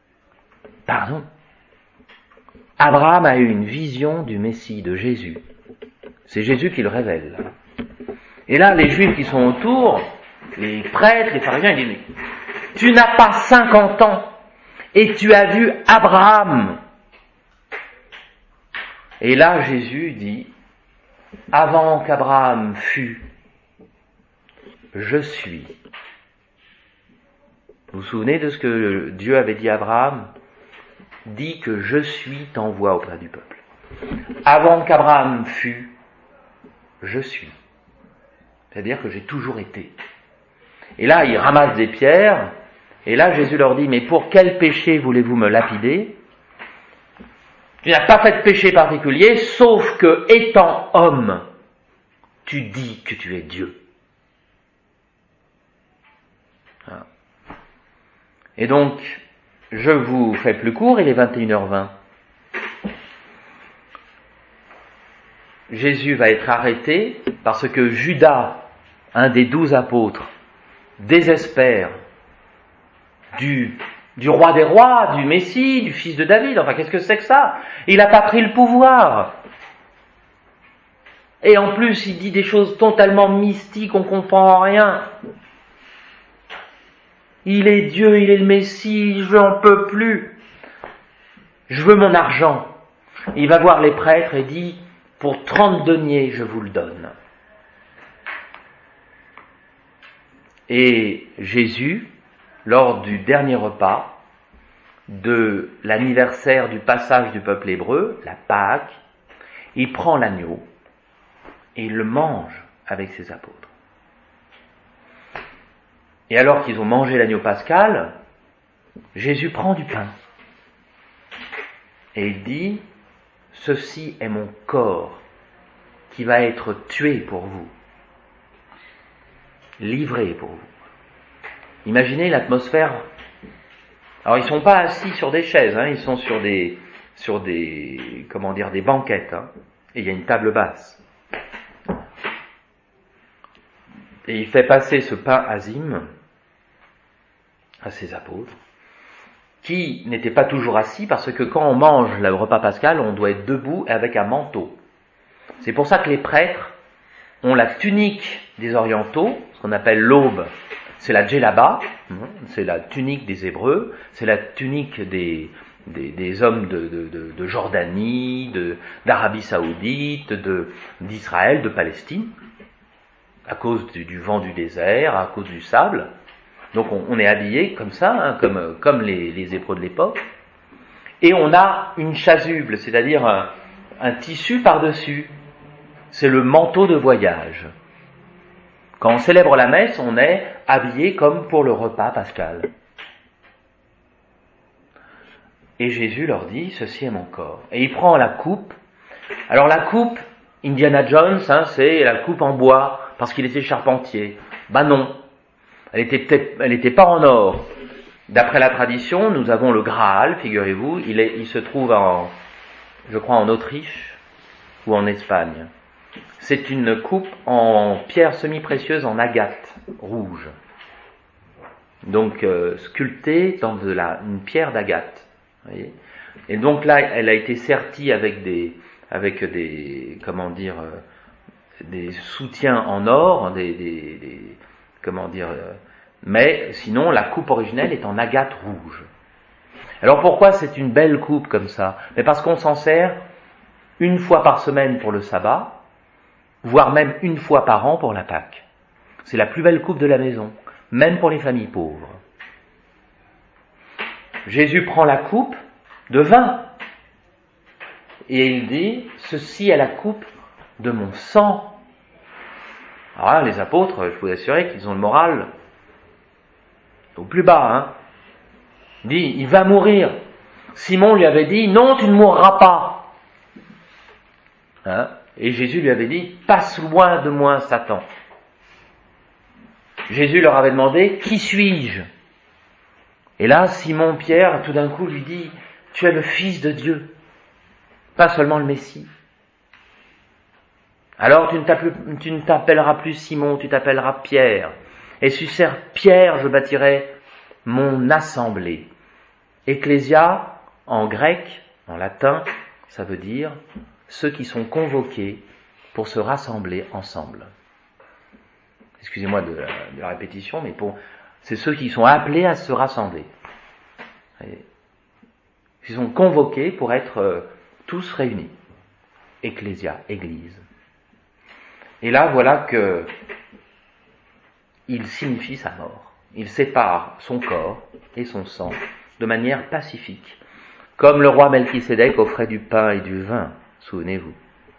[SPEAKER 1] Abraham a eu une vision du Messie, de Jésus. C'est Jésus qui le révèle. Et là, les Juifs qui sont autour, les prêtres, les pharisiens, ils disent « Tu n'as pas cinquante ans et tu as vu Abraham. » Et là, Jésus dit « Avant qu'Abraham fût, je suis. » Vous vous souvenez de ce que Dieu avait dit à Abraham ? Dis que je suis t'envoie auprès du peuple. Avant qu'Abraham fût, je suis. C'est-à-dire que j'ai toujours été. Et là, ils ramassent des pierres, et là, Jésus leur dit, mais pour quel péché voulez-vous me lapider ? Tu n'as pas fait de péché particulier, sauf que, étant homme, tu dis que tu es Dieu. Voilà. Et donc, je vous fais plus court, il est vingt et une heures vingt. Jésus va être arrêté parce que Judas, un des douze apôtres, désespère du, du roi des rois, du Messie, du fils de David. Enfin, qu'est-ce que c'est que ça ? Il n'a pas pris le pouvoir. Et en plus, il dit des choses totalement mystiques, on ne comprend rien. Il est Dieu, il est le Messie, je n'en peux plus. Je veux mon argent. Il va voir les prêtres et dit, pour trente deniers, je vous le donne. Et Jésus, lors du dernier repas de l'anniversaire du passage du peuple hébreu, la Pâque, il prend l'agneau et il le mange avec ses apôtres. Et alors qu'ils ont mangé l'agneau pascal, Jésus prend du pain et il dit, ceci est mon corps qui va être tué pour vous, livré pour vous. Imaginez l'atmosphère. Alors ils ne sont pas assis sur des chaises, hein, ils sont sur des, sur des, comment dire, des banquettes, hein, et il y a une table basse. Et il fait passer ce pain azime à ses apôtres, qui n'étaient pas toujours assis, parce que quand on mange le repas pascal, on doit être debout avec un manteau. C'est pour ça que les prêtres ont la tunique des orientaux, ce qu'on appelle l'aube, c'est la djellaba, c'est la tunique des Hébreux, c'est la tunique des, des, des hommes de, de, de, de Jordanie, de, d'Arabie Saoudite, de, d'Israël, de Palestine, à cause du, du vent du désert, à cause du sable. Donc on, on est habillé comme ça, hein, comme, comme les, les Hébreux de l'époque, et on a une chasuble, c'est-à-dire un, un tissu par-dessus. C'est le manteau de voyage. Quand on célèbre la messe, on est habillé comme pour le repas pascal. Et Jésus leur dit, ceci est mon corps. Et il prend la coupe. Alors la coupe, Indiana Jones, hein, c'est la coupe en bois, parce qu'il était charpentier. Ben non. Elle était peut-être, elle n'était pas en or. D'après la tradition, nous avons le Graal, figurez-vous, il, est, il se trouve en, je crois en Autriche ou en Espagne. C'est une coupe en pierre semi-précieuse en agate rouge. Donc euh, sculptée dans de la, une pierre d'agate. Voyez. Et donc là, elle a été sertie avec des, avec des, comment dire, euh, des soutiens en or, des, des, des comment dire, euh, mais sinon la coupe originelle est en agate rouge. Alors pourquoi c'est une belle coupe comme ça ? Mais parce qu'on s'en sert une fois par semaine pour le sabbat, voire même une fois par an pour la Pâque. C'est la plus belle coupe de la maison, même pour les familles pauvres. Jésus prend la coupe de vin et il dit « Ceci est la coupe de mon sang ». Alors là, les apôtres, je vous assurer qu'ils ont le moral au plus bas. Hein. Il dit « Il va mourir ». Simon lui avait dit « Non, tu ne mourras pas ». Hein. Et Jésus lui avait dit « Passe loin de moi, Satan ». Jésus leur avait demandé « Qui suis-je » Et là, Simon-Pierre, tout d'un coup, lui dit « Tu es le Fils de Dieu, pas seulement le Messie. Alors tu ne, tu ne t'appelleras plus Simon, tu t'appelleras Pierre. Et sur Pierre, je bâtirai mon assemblée. » Ecclésia, en grec, en latin, ça veut dire ceux qui sont convoqués pour se rassembler ensemble. Excusez-moi de la, de la répétition, mais pour, c'est ceux qui sont appelés à se rassembler. Ils sont convoqués pour être euh, tous réunis. Ecclésia, Église. Et là, voilà que il signifie sa mort. Il sépare son corps et son sang de manière pacifique, comme le roi Melchisédek offrait du pain et du vin, souvenez-vous.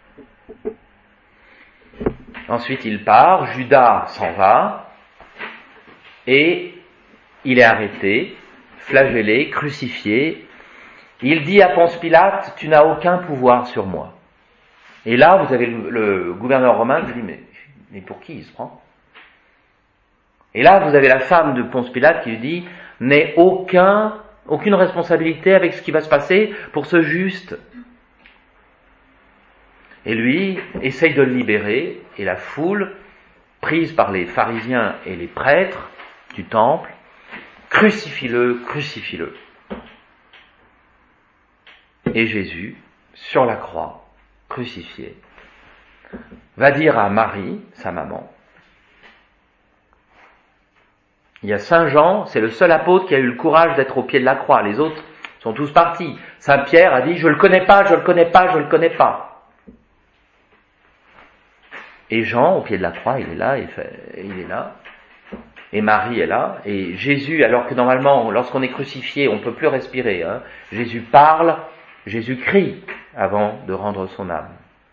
[SPEAKER 1] Ensuite, il part, Judas s'en va, et il est arrêté, flagellé, crucifié. Il dit à Ponce Pilate, « Tu n'as aucun pouvoir sur moi. » Et là, vous avez le, le gouverneur romain qui dit, mais, mais pour qui il se prend ? Et là, vous avez la femme de Ponce Pilate qui lui dit, « N'aie aucun, aucune responsabilité avec ce qui va se passer pour ce juste. » Et lui essaye de le libérer, et la foule, prise par les pharisiens et les prêtres du temple, crucifie-le, crucifie-le. Et Jésus, sur la croix, crucifié, va dire à Marie, sa maman, il y a Saint Jean, c'est le seul apôtre qui a eu le courage d'être au pied de la croix, les autres sont tous partis. Saint Pierre a dit, je le connais pas, je le connais pas, je le connais pas. Et Jean, au pied de la croix, il est là, il, fait, il est là. Et Marie est là. Et Jésus, alors que normalement, lorsqu'on est crucifié, on ne peut plus respirer. Hein, Jésus parle, Jésus crie avant de rendre son âme.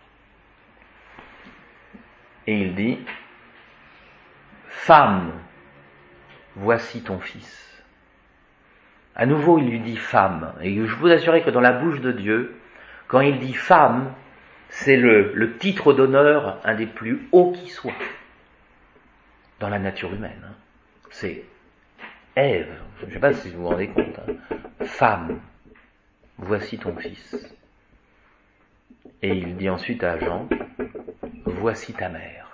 [SPEAKER 1] Et il dit, « Femme, voici ton fils. » À nouveau, il lui dit « femme ». Et je vous assure que dans la bouche de Dieu, quand il dit « femme », c'est le, le titre d'honneur, un des plus hauts qui soit, dans la nature humaine. C'est Ève, je ne sais pas si vous vous rendez compte, hein. Femme, voici ton fils. Et il dit ensuite à Jean, voici ta mère.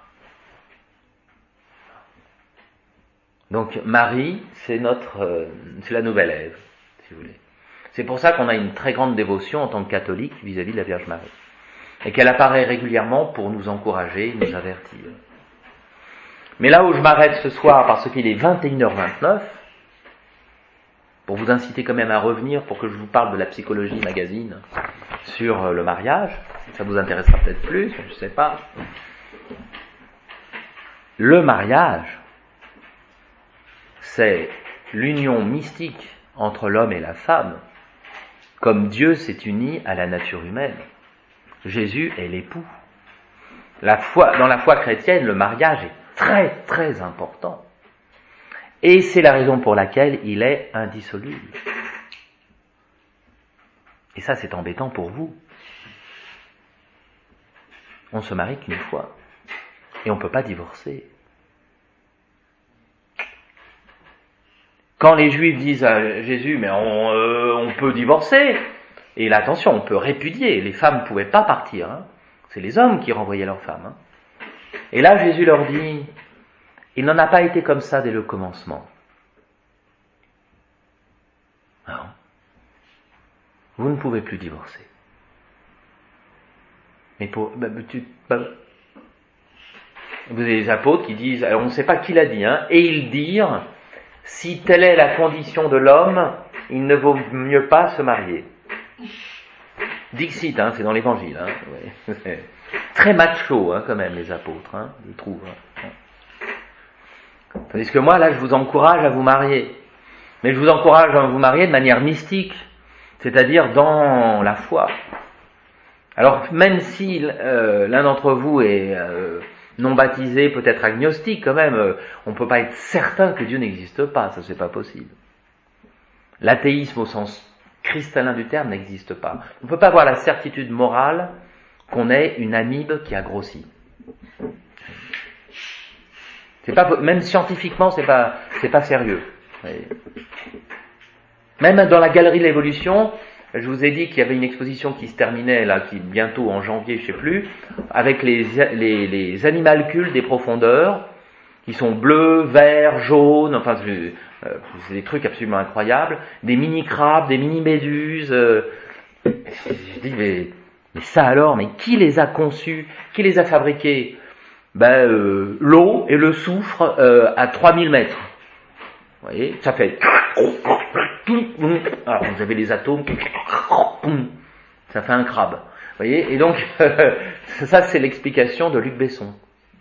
[SPEAKER 1] Donc Marie, c'est notre, euh, c'est la nouvelle Ève, si vous voulez. C'est pour ça qu'on a une très grande dévotion en tant que catholique vis-à-vis de la Vierge Marie. Et qu'elle apparaît régulièrement pour nous encourager, nous avertir. Mais là où je m'arrête ce soir, parce qu'il est vingt et une heures vingt-neuf, pour vous inciter quand même à revenir, pour que je vous parle de la psychologie magazine sur le mariage, ça vous intéressera peut-être plus, je ne sais pas. Le mariage, c'est l'union mystique entre l'homme et la femme, comme Dieu s'est uni à la nature humaine. Jésus est l'époux. La foi, dans la foi chrétienne, le mariage est très très important. Et c'est la raison pour laquelle il est indissoluble. Et ça, c'est embêtant pour vous. On se marie qu'une fois. Et on ne peut pas divorcer. Quand les Juifs disent à Jésus, mais on, euh, on peut divorcer, et là, attention, on peut répudier, les femmes ne pouvaient pas partir, hein. C'est les hommes qui renvoyaient leurs femmes. Hein. Et là, Jésus leur dit, il n'en a pas été comme ça dès le commencement. Non. Vous ne pouvez plus divorcer. Mais pour... Bah, tu, bah, vous avez des apôtres qui disent, alors on ne sait pas qui l'a dit, hein, et ils dirent, si telle est la condition de l'homme, il ne vaut mieux pas se marier. Dixit, hein, c'est dans l'évangile. Hein, ouais. Très macho, hein, quand même, les apôtres, hein, je trouve. Hein. Tandis que moi, là, je vous encourage à vous marier. Mais je vous encourage à vous marier de manière mystique, c'est-à-dire dans la foi. Alors, même si euh, l'un d'entre vous est euh, non baptisé, peut-être agnostique, quand même, euh, on ne peut pas être certain que Dieu n'existe pas, ça c'est pas possible. L'athéisme au sens cristallin du terme n'existe pas. On ne peut pas avoir la certitude morale qu'on est une amibe qui a grossi. C'est pas, même scientifiquement, c'est pas, c'est pas sérieux. Même dans la galerie de l'évolution, je vous ai dit qu'il y avait une exposition qui se terminait là, qui bientôt en janvier, je sais plus, avec les, les, les animalcules des profondeurs, qui sont bleus, verts, jaunes, enfin c'est, euh, c'est des trucs absolument incroyables, des mini-crabes, des mini-méduses. Euh, je dis mais, mais ça alors, mais qui les a conçus, qui les a fabriqués? Ben euh, l'eau et le soufre euh, à trois mille mètres. Vous voyez, ça fait. Alors vous avez les atomes, ça fait un crabe. Vous voyez, et donc ça c'est l'explication de Luc Besson.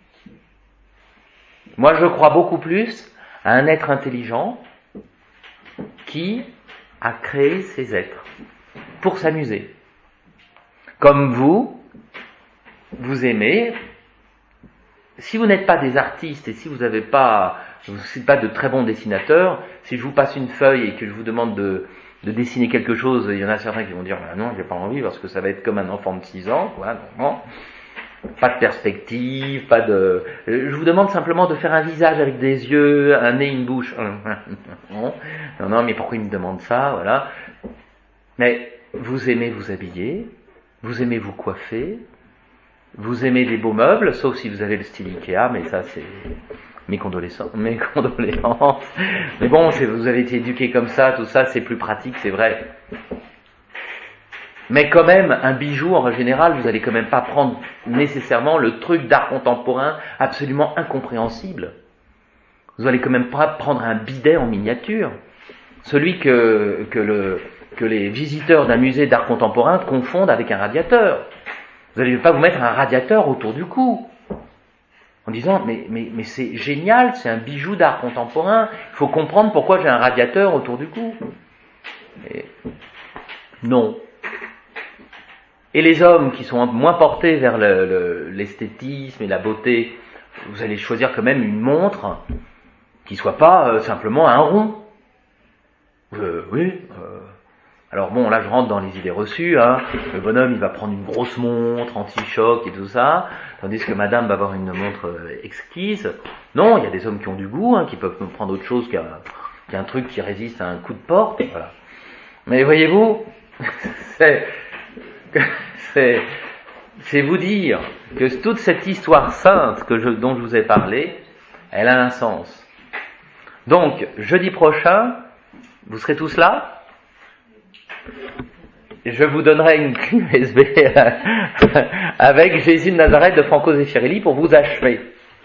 [SPEAKER 1] Moi je crois beaucoup plus à un être intelligent qui a créé ces êtres pour s'amuser. Comme vous, vous aimez. Si vous n'êtes pas des artistes et si vous n'avez pas, vous n'êtes pas de très bons dessinateurs, si je vous passe une feuille et que je vous demande de, de dessiner quelque chose, il y en a certains qui vont dire bah non, j'ai pas envie parce que ça va être comme un enfant de six ans, quoi, non, pas de perspective, pas de. Je vous demande simplement de faire un visage avec des yeux, un nez, une bouche. Non, non, mais pourquoi il me demande ça, voilà. Mais vous aimez vous habiller, vous aimez vous coiffer. Vous aimez des beaux meubles, sauf si vous avez le style Ikea, mais ça c'est mes condoléances. Mes condoléances. Mais bon, c'est, vous avez été éduqué comme ça, tout ça, c'est plus pratique, c'est vrai. Mais quand même, un bijou, en général, vous allez quand même pas prendre nécessairement le truc d'art contemporain absolument incompréhensible. Vous allez quand même pas prendre un bidet en miniature. Celui que, que, le, que les visiteurs d'un musée d'art contemporain confondent avec un radiateur. Vous n'allez pas vous mettre un radiateur autour du cou, en disant mais, mais, mais c'est génial, c'est un bijou d'art contemporain, il faut comprendre pourquoi j'ai un radiateur autour du cou. Et non. Et les hommes qui sont moins portés vers le, le, l'esthétisme et la beauté, vous allez choisir quand même une montre qui soit pas euh, simplement un rond. Euh, oui. Euh, Alors bon, là je rentre dans les idées reçues, hein. Le bonhomme il va prendre une grosse montre anti-choc et tout ça, tandis que madame va avoir une montre exquise. Non, il y a des hommes qui ont du goût, hein, qui peuvent prendre autre chose qu'un, qu'un truc qui résiste à un coup de porte, voilà. Mais voyez-vous, c'est, c'est, c'est vous dire que toute cette histoire sainte que je, dont je vous ai parlé, elle a un sens. Donc, jeudi prochain, vous serez tous là ? Je vous donnerai une clé U S B avec Jésus de Nazareth de Franco Zeffirelli pour vous achever.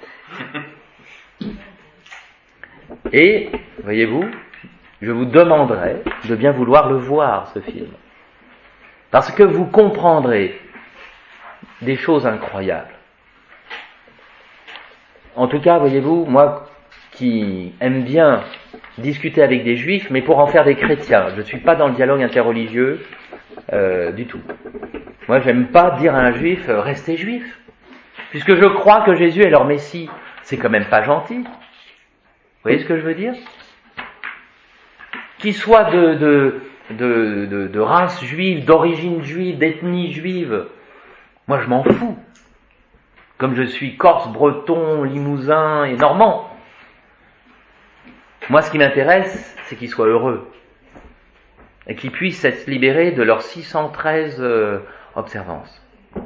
[SPEAKER 1] Et, voyez-vous, je vous demanderai de bien vouloir le voir, ce film. Parce que vous comprendrez des choses incroyables. En tout cas, voyez-vous, moi qui aime bien discuter avec des juifs, mais pour en faire des chrétiens. Je ne suis pas dans le dialogue interreligieux euh, du tout. Moi, j'aime pas dire à un juif euh, « restez juif », puisque je crois que Jésus est leur Messie. C'est quand même pas gentil. Vous voyez ce que je veux dire ? Qu'ils soient de, de, de, de, de race juive, d'origine juive, d'ethnie juive, moi je m'en fous. Comme je suis corse, breton, limousin et normand. Moi, ce qui m'intéresse, c'est qu'ils soient heureux et qu'ils puissent être libérés de leurs six cent treize euh, observances.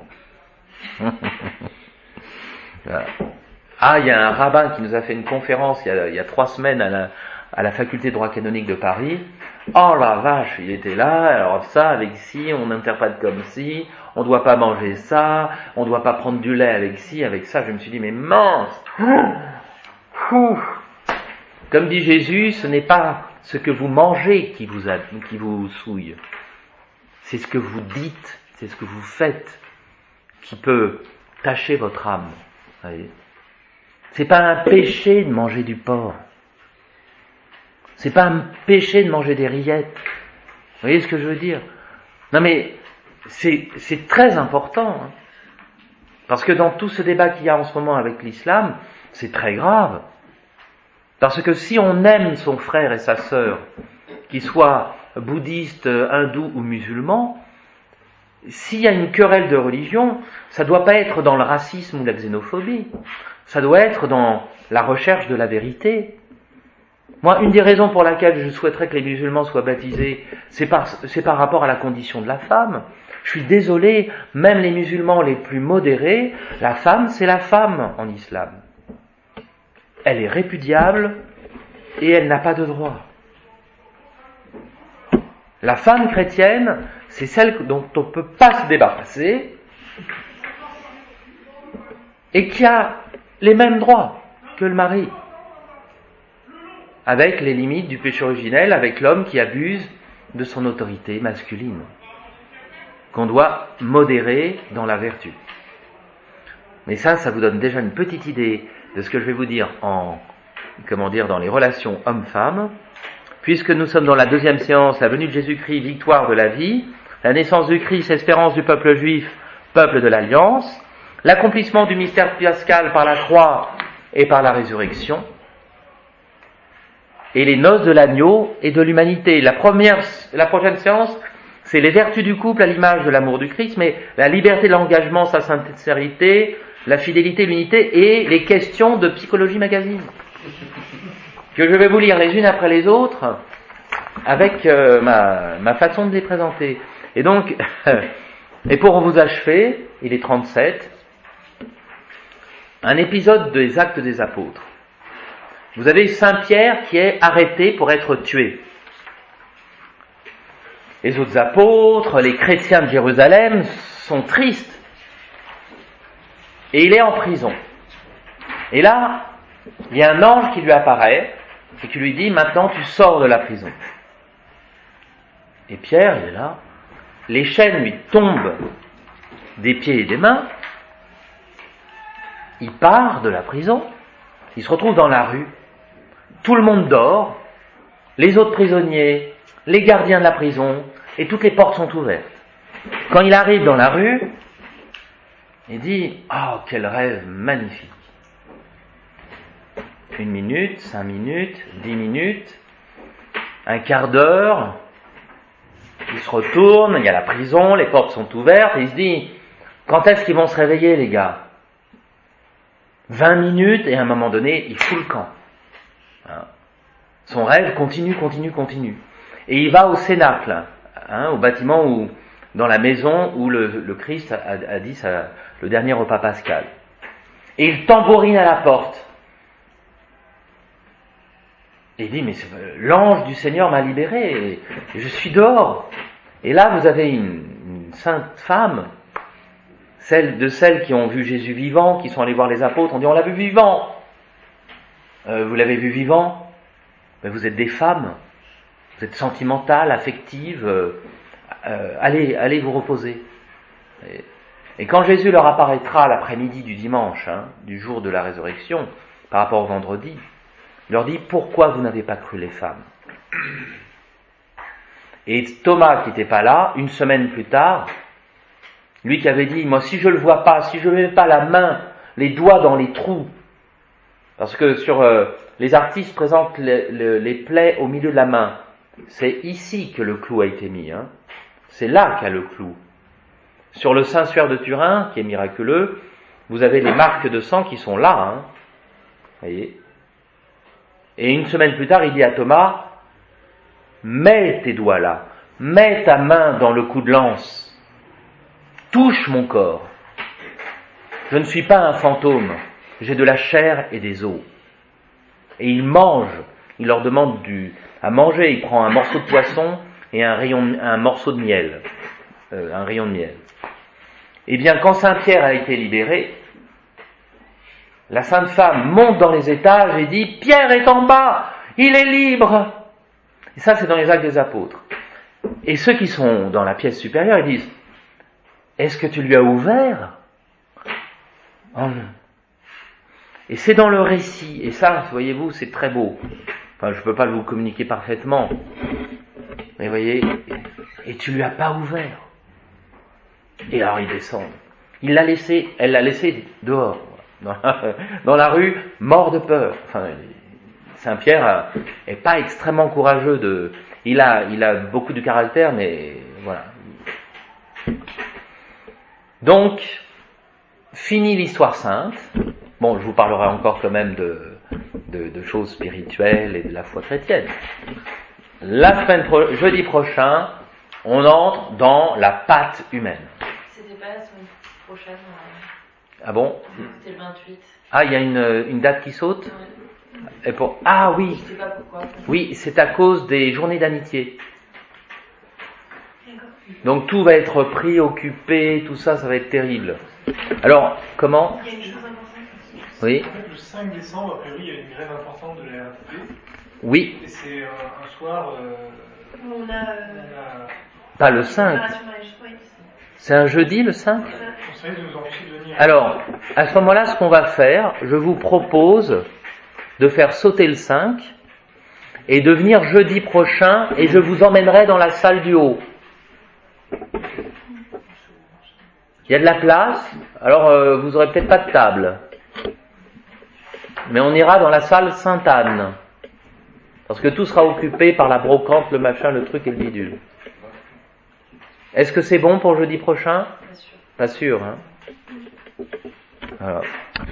[SPEAKER 1] Voilà. Ah, il y a un rabbin qui nous a fait une conférence il y a, il y a trois semaines à la, à la faculté de droit canonique de Paris. Oh la vache, il était là, alors ça, avec ci, on interprète comme ci, on ne doit pas manger ça, on ne doit pas prendre du lait avec ci, avec ça. Je me suis dit, mais mince, comme dit Jésus, ce n'est pas ce que vous mangez qui vous, a, qui vous souille, c'est ce que vous dites, c'est ce que vous faites qui peut tacher votre âme. Vous voyez ? C'est pas un péché de manger du porc. C'est pas un péché de manger des rillettes. Vous voyez ce que je veux dire ? Non mais, c'est, c'est très important. Hein. Parce que dans tout ce débat qu'il y a en ce moment avec l'islam, c'est très grave. Parce que si on aime son frère et sa sœur, qu'ils soient bouddhistes, hindous ou musulmans, s'il y a une querelle de religion, ça ne doit pas être dans le racisme ou la xénophobie. Ça doit être dans la recherche de la vérité. Moi, une des raisons pour laquelle je souhaiterais que les musulmans soient baptisés, c'est par, c'est par rapport à la condition de la femme. Je suis désolé, même les musulmans les plus modérés, la femme, c'est la femme en islam. Elle est répudiable et elle n'a pas de droit. La femme chrétienne, c'est celle dont on ne peut pas se débarrasser et qui a les mêmes droits que le mari, avec les limites du péché originel, avec l'homme qui abuse de son autorité masculine, qu'on doit modérer dans la vertu. Mais ça, ça vous donne déjà une petite idée de ce que je vais vous dire en, comment dire, dans les relations hommes-femmes, puisque nous sommes dans la deuxième séance, la venue de Jésus-Christ, victoire de la vie, la naissance du Christ, espérance du peuple juif, peuple de l'Alliance, l'accomplissement du mystère pascal par la croix et par la résurrection, et les noces de l'agneau et de l'humanité. La première, la prochaine séance, c'est les vertus du couple à l'image de l'amour du Christ, mais la liberté de l'engagement, sa sincérité, la fidélité, l'unité et les questions de Psychologie Magazine, que je vais vous lire les unes après les autres avec euh, ma, ma façon de les présenter. Et donc, et pour vous achever, il est trente-sept, un épisode des Actes des Apôtres. Vous avez Saint Pierre qui est arrêté pour être tué. Les autres apôtres, les chrétiens de Jérusalem sont tristes. Et il est en prison. Et là, il y a un ange qui lui apparaît et qui lui dit « Maintenant, tu sors de la prison. » Et Pierre, il est là. Les chaînes lui tombent des pieds et des mains. Il part de la prison. Il se retrouve dans la rue. Tout le monde dort. Les autres prisonniers, les gardiens de la prison, et toutes les portes sont ouvertes. Quand il arrive dans la rue, il dit « Oh, quel rêve magnifique !» Une minute, cinq minutes, dix minutes, un quart d'heure, il se retourne, il y a la prison, les portes sont ouvertes, et il se dit « Quand est-ce qu'ils vont se réveiller, les gars ?» Vingt minutes, et à un moment donné, il fout le camp. Hein. Son rêve continue, continue, continue. Et il va au Cénacle, hein, au bâtiment où, dans la maison où le, le Christ a, a dit sa, le dernier repas pascal. Et il tambourine à la porte. Et il dit, mais l'ange du Seigneur m'a libéré, et, et je suis dehors. Et là, vous avez une, une sainte femme, celle de celles qui ont vu Jésus vivant, qui sont allées voir les apôtres, on dit, on l'a vu vivant. Euh, vous l'avez vu vivant ? Ben, vous êtes des femmes. Vous êtes sentimentales, affectives, euh, euh, allez, allez vous reposer. Et, et quand Jésus leur apparaîtra l'après-midi du dimanche, hein, du jour de la résurrection, par rapport au vendredi, il leur dit, pourquoi vous n'avez pas cru les femmes ? Et Thomas, qui n'était pas là, une semaine plus tard, lui qui avait dit, moi si je ne le vois pas, si je ne mets pas la main, les doigts dans les trous, parce que sur euh, les artistes présentent les, les, les plaies au milieu de la main, c'est ici que le clou a été mis, hein. C'est là qu'a le clou. Sur le Saint-Suaire de Turin, qui est miraculeux, vous avez les marques de sang qui sont là, hein. Voyez. Et une semaine plus tard, il dit à Thomas, mets tes doigts là, mets ta main dans le coup de lance, touche mon corps. Je ne suis pas un fantôme, j'ai de la chair et des os. Et il mange, il leur demande du, à manger, il prend un morceau de poisson et un, rayon, un morceau de miel, euh, un rayon de miel. Eh bien, quand Saint Pierre a été libéré, la sainte femme monte dans les étages et dit « Pierre est en bas, il est libre !» Et ça, c'est dans les Actes des Apôtres. Et ceux qui sont dans la pièce supérieure, ils disent est-ce que tu lui as ouvert? Oh non. Et c'est dans le récit, et ça, voyez-vous, c'est très beau. Enfin, je ne peux pas vous communiquer parfaitement. Mais voyez, et tu lui as pas ouvert. Et alors il descend. Il l'a laissé, elle l'a laissé dehors, dans la, dans la rue, mort de peur. Enfin, Saint-Pierre est pas extrêmement courageux de. Il a, il a beaucoup de caractère, mais voilà. Donc, fini l'histoire sainte. Bon, je vous parlerai encore quand même de, de, de choses spirituelles et de la foi chrétienne. La semaine pro- jeudi prochain, on entre dans la pâte humaine.
[SPEAKER 2] C'était pas la semaine prochaine. Euh...
[SPEAKER 1] Ah bon?
[SPEAKER 2] C'était le vingt-huit.
[SPEAKER 1] Ah, il y a une, une date qui saute?
[SPEAKER 2] Ouais.
[SPEAKER 1] Et pour... Ah oui.
[SPEAKER 2] Je sais pas pourquoi.
[SPEAKER 1] Oui, c'est à cause des journées d'amitié. Donc tout va être pris, occupé, tout ça, ça va être terrible. Alors, comment?
[SPEAKER 2] Il y a une chose importante.
[SPEAKER 1] Oui.
[SPEAKER 3] En fait, le cinq décembre, a priori, il y a une grève importante de la R T P.
[SPEAKER 1] Oui.
[SPEAKER 3] Et c'est euh, un soir. Euh,
[SPEAKER 2] On a.
[SPEAKER 3] on
[SPEAKER 2] Euh...
[SPEAKER 3] a...
[SPEAKER 1] Pas le cinq. C'est un jeudi le cinq?
[SPEAKER 3] Conseil de nous empêcher de venir.
[SPEAKER 1] Alors, à ce moment-là, ce qu'on va faire, je vous propose de faire sauter le cinq et de venir jeudi prochain et je vous emmènerai dans la salle du haut. Il y a de la place, alors euh, vous aurez peut-être pas de table. Mais on ira dans la salle Sainte-Anne. Parce que tout sera occupé par la brocante, le machin, le truc et le bidule. Est-ce que c'est bon pour jeudi prochain?
[SPEAKER 2] Pas sûr.
[SPEAKER 1] Pas sûr, hein. Alors.